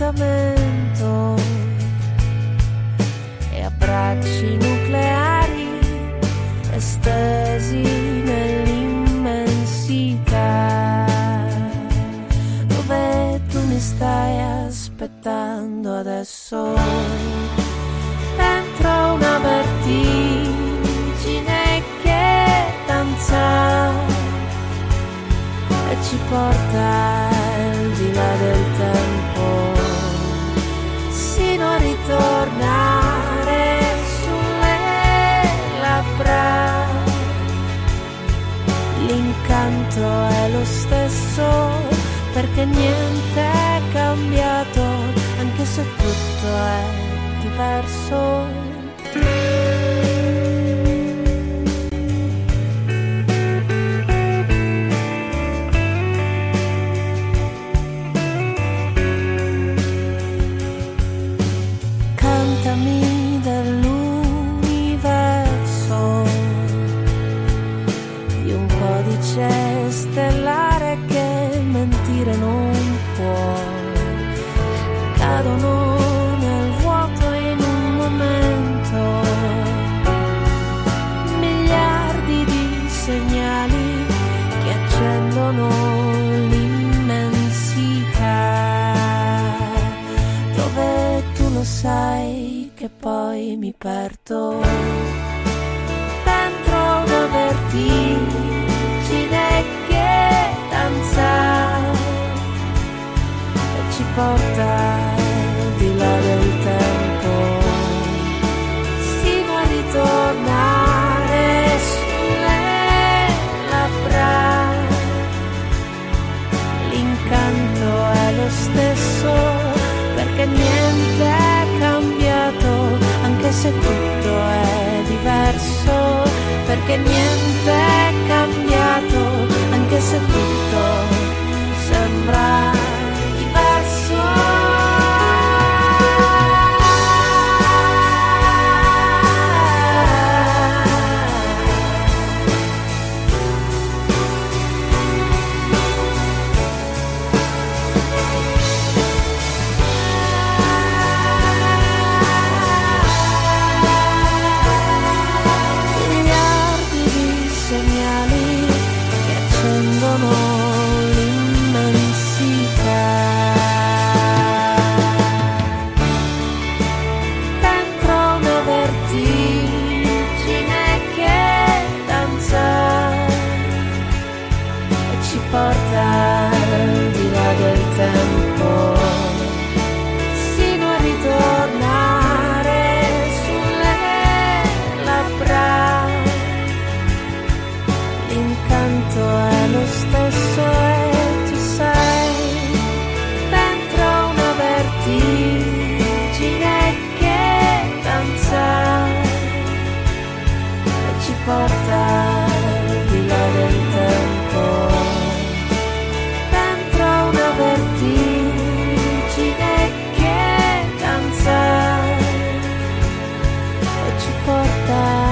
appuntamento e abbracci nucleari estesi nell'immensità, dove tu mi stai aspettando adesso, dentro una vertigine che danza e ci porta al di là del tempo, sino a ritornare sulle labbra. L'incanto è lo stesso, perché niente è cambiato, anche se tutto è diverso. Cantami dell'universo, di un codice stellare che mentire non può. Cadono nel vuoto in un momento miliardi di segnali che accendono l'immensità, dove tu lo sai che poi mi perdo dentro una vertigine che danza e ci porta al di là del tempo, sino a ritornare sulle labbra. L'incanto è lo stesso, perché niente è cambiato, anche se tutto è diverso, perché niente è cambiato, anche se tutto sembra diverso. Porta al di là del tempo, sino a ritornare sulle labbra. L'incanto è lo stesso e tu sei dentro una vertigine che danza e ci porta al di là del tempo, vertigine che danza e ci porta